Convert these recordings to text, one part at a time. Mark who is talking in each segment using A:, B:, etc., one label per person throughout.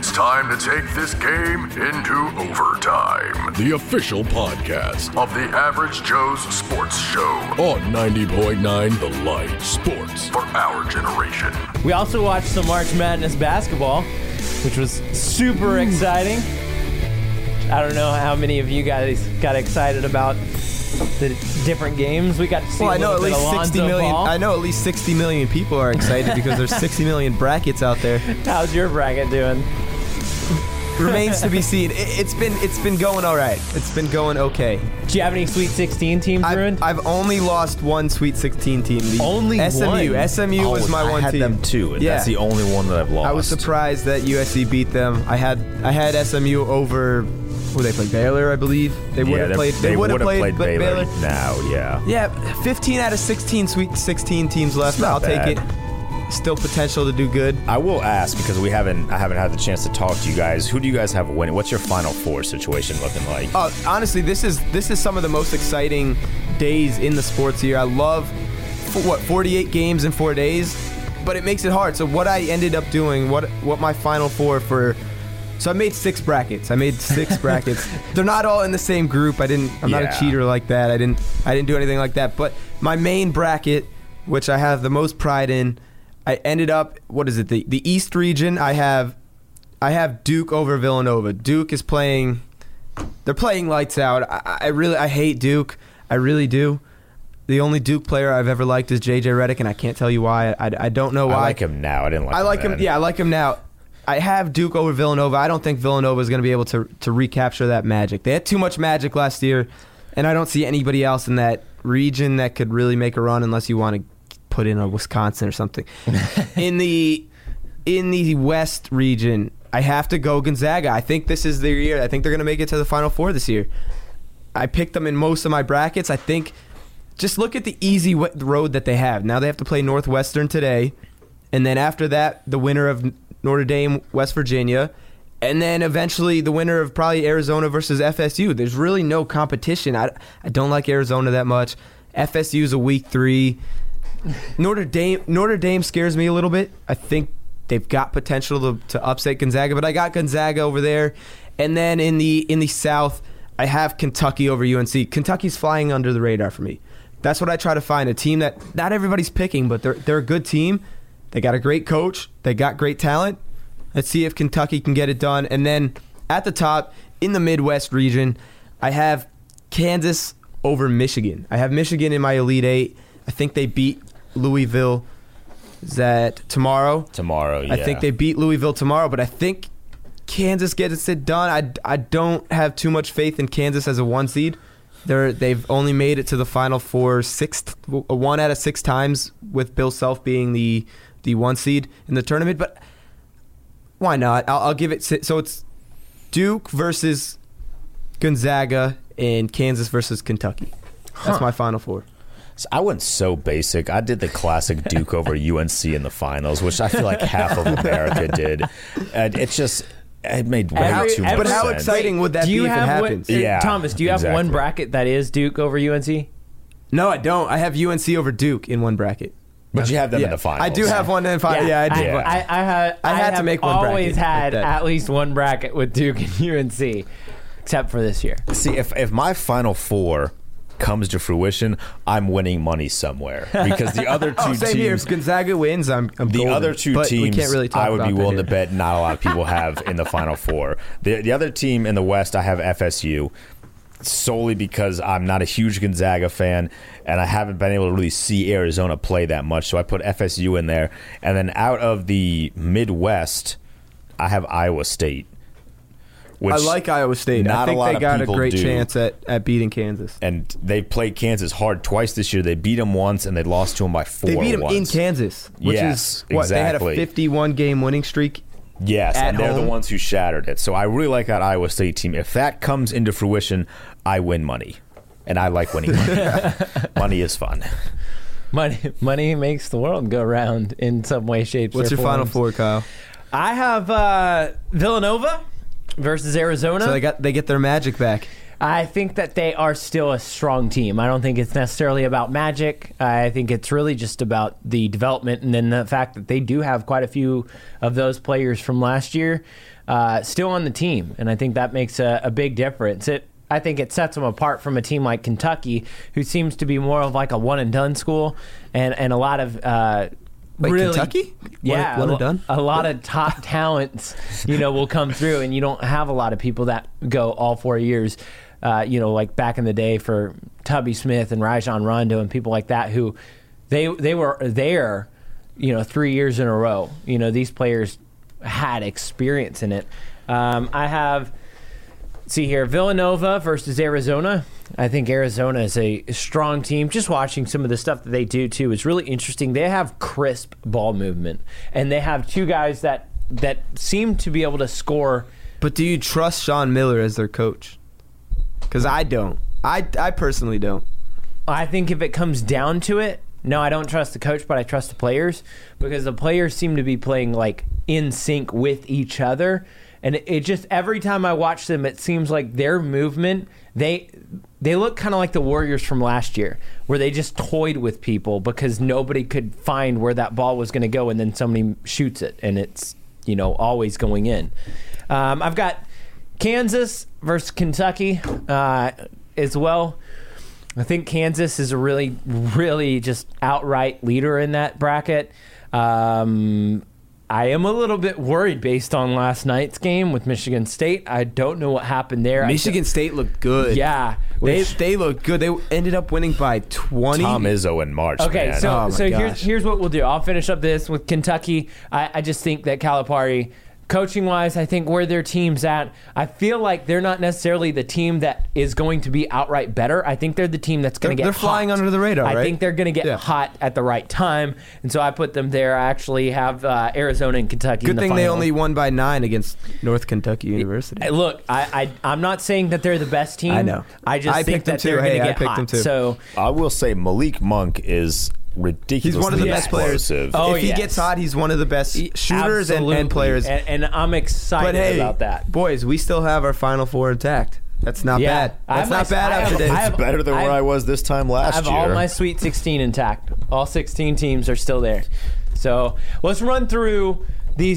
A: It's time to take this game into overtime. The official podcast of the Average Joe's Sports Show on 90.9 The Light, sports for our generation.
B: We also watched some March Madness basketball, which was super exciting. I don't know how many of you guys got excited about the different games. We got to see
C: I know
B: at least
C: 60 million.
B: Ball.
C: I know at least 60 million people are excited because there's 60 million brackets out there.
B: How's your bracket doing?
C: Remains to be seen. It's been going all right. It's been going okay.
B: Do you have any Sweet 16 teams ruined?
C: I've only lost one Sweet 16 team.
B: Only
C: SMU.
B: one?
C: SMU was my one team.
D: I had them too, and
C: Yeah.
D: that's the only one that I've lost.
C: I was surprised that USC beat them. I had SMU over. Who they played? Baylor, I believe. They would have played. They would have played Baylor
D: now. Yeah.
C: Yeah, 15 out of 16 Sweet 16 teams left. I'll take it. Still potential to do good.
D: I will ask because I haven't had the chance to talk to you guys. Who do you guys have winning? What's your Final Four situation looking like?
C: Honestly, this is some of the most exciting days in the sports year. I love 48 games in 4 days, but it makes it hard. So what I ended up doing, what my Final Four for. So I made 6 brackets. They're not all in the same group. I'm not a cheater like that. I didn't do anything like that. But my main bracket, which I have the most pride in, I ended up, the East region. I have Duke over Villanova. Duke is playing. They're playing lights out. I hate Duke. I really do. The only Duke player I've ever liked is JJ Redick, and I can't tell you why. I don't know why.
D: I like him now. I didn't like him. I like him.
C: Yeah, I like him now. I have Duke over Villanova. I don't think Villanova is going to be able to recapture that magic. They had too much magic last year, and I don't see anybody else in that region that could really make a run unless you want to put in a Wisconsin or something. in the West region, I have to go Gonzaga. I think this is their year. I think they're going to make it to the Final Four this year. I picked them in most of my brackets. I think just look at the easy road that they have. Now they have to play Northwestern today, and then after that, the winner of Notre Dame, West Virginia, and then eventually the winner of probably Arizona versus FSU. There's really no competition. I don't like Arizona that much. FSU's a week 3. Notre Dame scares me a little bit. I think they've got potential to upset Gonzaga, but I got Gonzaga over there. And then in the South, I have Kentucky over UNC. Kentucky's flying under the radar for me. That's what I try to find, a team that not everybody's picking, but they're a good team. They got a great coach. They got great talent. Let's see if Kentucky can get it done. And then at the top, in the Midwest region, I have Kansas over Michigan. I have Michigan in my Elite 8. I think they beat Louisville. Is that tomorrow?
D: Tomorrow, yeah.
C: I think they beat Louisville tomorrow, but I think Kansas gets it done. I don't have too much faith in Kansas as a 1 seed. They've only made it to the Final Four 1 out of 6 times, with Bill Self being the 1 seed in the tournament, but why not? I'll give it. So it's Duke versus Gonzaga and Kansas versus Kentucky. That's my Final Four.
D: So I went so basic. I did the classic Duke over UNC in the finals, which I feel like half of America did. And it made way too much sense.
C: But how exciting would that be if it happens?
B: Thomas, do you have one bracket that is Duke over UNC?
C: No, I don't. I have UNC over Duke in one bracket.
D: But you have them in the finals.
C: I do have one in the finals. Yeah, I do.
B: I had
C: to make one bracket.
B: I always had at least one bracket with Duke and UNC, except for this year.
D: See, if my Final Four comes to fruition, I'm winning money somewhere, because the other two teams.
C: Same here. If Gonzaga wins, I'm
D: the
C: golden.
D: Other two
C: but
D: teams.
C: We can't really talk
D: I would
C: about
D: be willing
C: that
D: to bet not a lot of people have in the Final Four. The other team in the West, I have FSU. Solely because I'm not a huge Gonzaga fan, and I haven't been able to really see Arizona play that much, so I put FSU in there. And then out of the Midwest, I have Iowa State.
C: I like Iowa State. I think they got a great chance at beating Kansas.
D: And they played Kansas hard twice this year. They beat them once, and they lost to them by 4
C: They beat them
D: once.
C: in Kansas, which is what?
D: Exactly.
C: They had a 51-game winning streak.
D: Yes, and they're
C: home.
D: the ones who shattered it. So I really like that Iowa State team. If that comes into fruition, I win money. And I like winning money. Money is fun.
B: Money makes the world go round in some way, shape, or form.
C: What's your Final Four, Kyle?
B: I have Villanova versus Arizona.
C: So they get their magic back.
B: I think that they are still a strong team. I don't think it's necessarily about magic. I think it's really just about the development, and then the fact that they do have quite a few of those players from last year still on the team, and I think that makes a big difference. I think it sets them apart from a team like Kentucky, who seems to be more of like a one-and-done school, and a lot of really,
C: Kentucky?
B: Yeah,
C: one and done?
B: A lot of top talents, will come through, and you don't have a lot of people that go all 4 years. Like back in the day for Tubby Smith and Rajon Rondo and people like that, who they were there, 3 years in a row. These players had experience in it. I have, see here, Villanova versus Arizona. I think Arizona is a strong team. Just watching some of the stuff that they do, too, is really interesting. They have crisp ball movement, and they have two guys that seem to be able to score.
C: But do you trust Sean Miller as their coach? Because I don't. I personally don't.
B: I think if it comes down to it, no, I don't trust the coach, but I trust the players, because the players seem to be playing like in sync with each other. And it just, every time I watch them, it seems like their movement, they look kind of like the Warriors from last year, where they just toyed with people because nobody could find where that ball was going to go, and then somebody shoots it, and it's, always going in. I've got Kansas versus Kentucky as well. I think Kansas is a really, really just outright leader in that bracket. I am a little bit worried based on last night's game with Michigan State. I don't know what happened there.
C: Michigan State looked good.
B: Yeah.
C: They looked good. They ended up winning by 20.
D: Tom Izzo in March,
B: okay,
D: man.
B: so here's what we'll do. I'll finish up this with Kentucky. I just think that Calipari, coaching-wise, I think where their team's at, I feel like they're not necessarily the team that is going to be outright better. I think they're the team that's going to get hot.
C: They're flying under the radar, right?
B: I think they're going to get hot at the right time, and so I put them there. I actually have Arizona and Kentucky in the final.
C: Good thing they only won by 9 against North Kentucky University.
B: Look, I'm not saying that they're the best team.
C: I know.
B: I just think that they're going to get hot. So
D: I will say Malik Monk is ridiculously
C: He's one of the best players.
B: Oh,
C: if he gets hot, he's one of the best shooters and players.
B: And I'm excited about that.
C: Boys, we still have our Final Four intact. That's not bad. That's not bad after this.
D: It's better than where I was this time last year.
B: I have all my Sweet 16 intact. All 16 teams are still there. So let's run through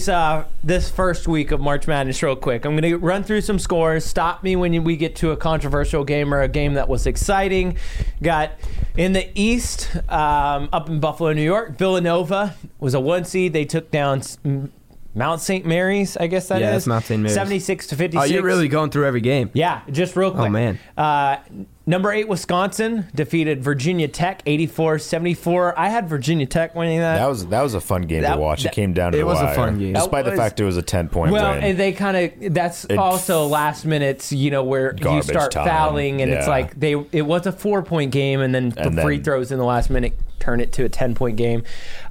B: this first week of March Madness real quick. I'm going to run through some scores. Stop me when we get to a controversial game or a game that was exciting. Got in the East, up in Buffalo, New York, Villanova was a 1 seed. They took down Mount St. Mary's, I guess that is.
C: Yeah, that's Mount St. Mary's.
B: 76-56.
C: Oh, you're really going through every game.
B: Yeah, just real quick.
C: Oh, man.
B: Number 8, Wisconsin defeated Virginia Tech 84-74. I had Virginia Tech winning that.
D: That was a fun game to watch. It came down to the wire.
C: It was a fun game.
D: Despite the fact it was a 10-point win.
B: Well, and they kind of, that's also last minutes, where you start fouling, and it's like it was a 4-point game, and then the free throws in the last minute turn it to a 10-point game.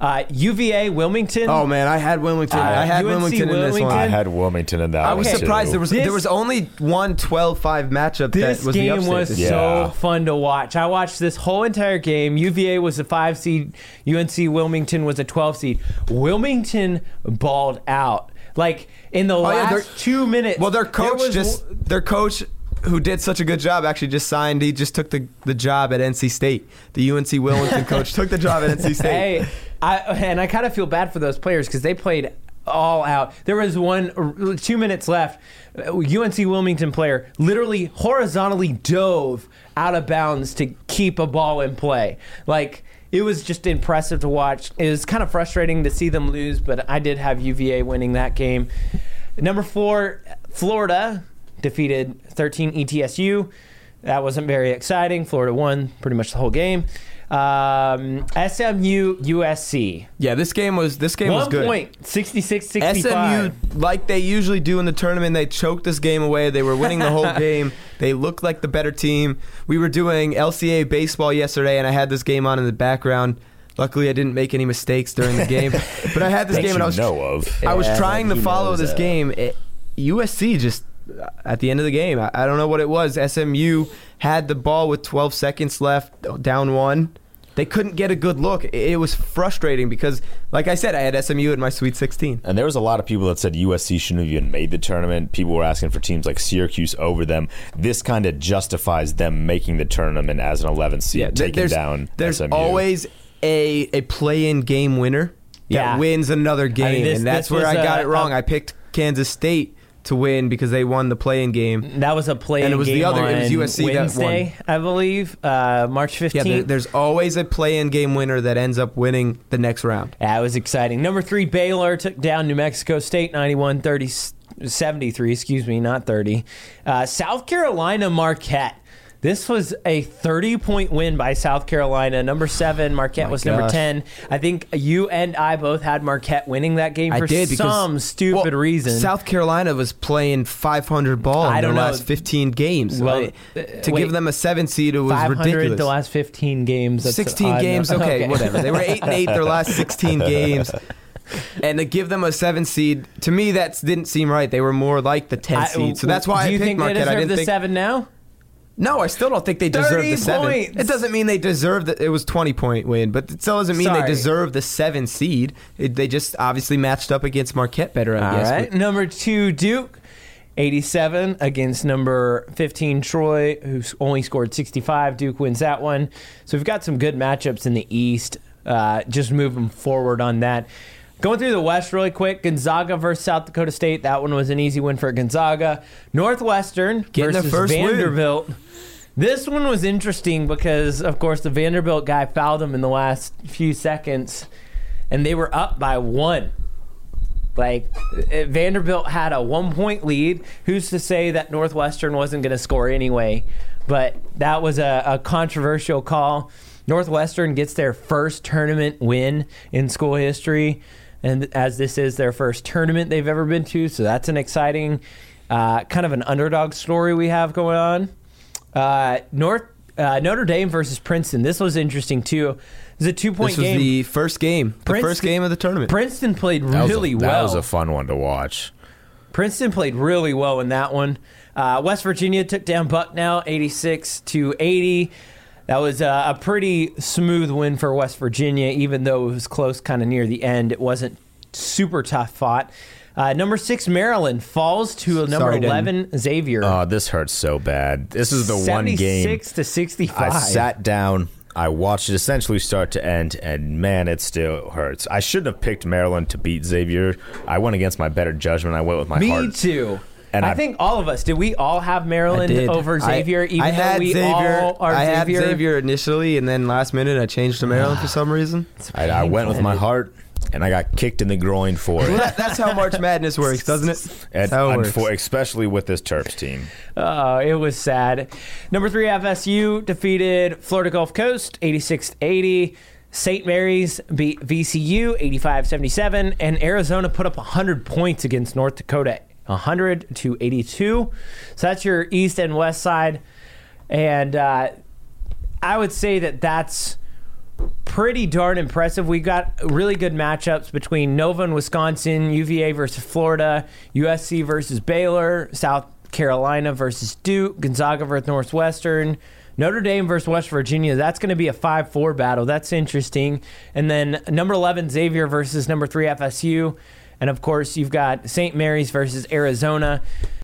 B: UVA, Wilmington.
C: Oh, man, I had Wilmington. I had Wilmington in this one.
D: I had Wilmington in that one.
C: I was surprised. There was only one 12-5 matchup that was the upset.
B: This game was so fun to watch. I watched this whole entire game. UVA was a 5 seed. UNC Wilmington was a 12 seed. Wilmington balled out. Like, in the last 2 minutes.
C: Well, their coach who did such a good job actually just signed. He just took the job at NC State. The UNC Wilmington coach took the job at NC State.
B: Hey, I kind of feel bad for those players because they played all out. There was 2 minutes left. UNC Wilmington player literally horizontally dove out of bounds to keep a ball in play. Like, it was just impressive to watch. It was kind of frustrating to see them lose, but I did have UVA winning that game. Number 4, Florida defeated 13 ETSU. That wasn't very exciting. Florida won pretty much the whole game. SMU USC.
C: Yeah, this game was good.
B: 1 point, 66-65.
C: SMU, like they usually do in the tournament, they choked this game away. They were winning the whole game. They looked like the better team. We were doing LCA baseball yesterday, and I had this game on in the background. Luckily, I didn't make any mistakes during the game. But I had this game, and I was trying to follow this game. USC just, at the end of the game, I don't know what it was. SMU had the ball with 12 seconds left, down 1. they couldn't get a good look. It was frustrating because, like I said, I had SMU in my Sweet 16.
D: And there was a lot of people that said USC shouldn't have even made the tournament. People were asking for teams like Syracuse over them. This kind of justifies them making the tournament as an 11th seed, taking down
C: there's
D: SMU.
C: Always a play-in game winner that wins another game, and that's where I got it wrong. I picked Kansas State to win because they won the play-in game.
B: That was a play-in game.
C: And it was the other. It was USC
B: Wednesday,
C: that won.
B: I believe, March 15th.
C: Yeah, there's always a play-in game winner that ends up winning the next round.
B: Yeah, it was exciting. Number 3, Baylor took down New Mexico State 91-73. Excuse me, not 30. South Carolina Marquette. This was a 30-point win by South Carolina. Number 7, Marquette was number 10. I think you and I both had Marquette winning that game for some stupid reason.
C: South Carolina was playing 500 ball in the last 15 games. Well, to give them a 7 seed, it was
B: 500
C: ridiculous.
B: The last 15 games. That's
C: 16 games, okay, whatever. They were 8-8 their last 16 games. And to give them a 7 seed, to me, that didn't seem right. They were more like the 10 seed. So that's why I picked Marquette.
B: Do you think they deserve the 7 now?
C: No, I still don't think they deserve the 7.
B: Points.
C: It doesn't mean they deserve that. It was 20-point win, but it still doesn't mean they deserve the 7 seed. They just obviously matched up against Marquette better, I guess.
B: All right. Number 2, Duke, 87 against number 15, Troy, who only scored 65. Duke wins that one. So we've got some good matchups in the East. Just moving forward on that. Going through the West really quick, Gonzaga versus South Dakota State. That one was an easy win for Gonzaga. Northwestern versus Vanderbilt. Win. This one was interesting because, of course, the Vanderbilt guy fouled him in the last few seconds, and they were up by 1. Like, Vanderbilt had a 1-point lead. Who's to say that Northwestern wasn't going to score anyway? But that was a controversial call. Northwestern gets their first tournament win in school history, and as this is their first tournament they've ever been to, so that's an exciting kind of an underdog story we have going on. Notre Dame versus Princeton. This was interesting too. It was a 2-point game.
C: This was the first game. The first game of the tournament.
B: Princeton played really well.
D: That was a fun one to watch.
B: Princeton played really well in that one. West Virginia took down Bucknell 86-80. That was a pretty smooth win for West Virginia, even though it was close kind of near the end. It wasn't super tough fought. Number 6, Maryland falls to number 11, Xavier.
D: Oh, this hurts so bad. This is the one game.
B: 76-65.
D: I sat down, I watched it essentially start to end, and man, it still hurts. I shouldn't have picked Maryland to beat Xavier. I went against my better judgment. I went with my heart.
B: Me too. And I think all of us, did we all have Maryland over Xavier?
C: I had Xavier initially, and then last minute I changed to Maryland for some reason.
D: I went with my heart, and I got kicked in the groin for it.
C: That's how March Madness works, doesn't it? That's how it works.
D: Especially with this Terps team.
B: It was sad. Number 3, FSU defeated Florida Gulf Coast 86-80. St. Mary's beat VCU 85-77. And Arizona put up 100 points against North Dakota 100-82. So that's your east and west side. And I would say that's pretty darn impressive. We got really good matchups between Nova and Wisconsin, UVA versus Florida, USC versus Baylor, South Carolina versus Duke, Gonzaga versus Northwestern, Notre Dame versus West Virginia. That's going to be a 5-4 battle. That's interesting. And then number 11, Xavier versus number 3, FSU. And, of course, you've got St. Mary's versus Arizona.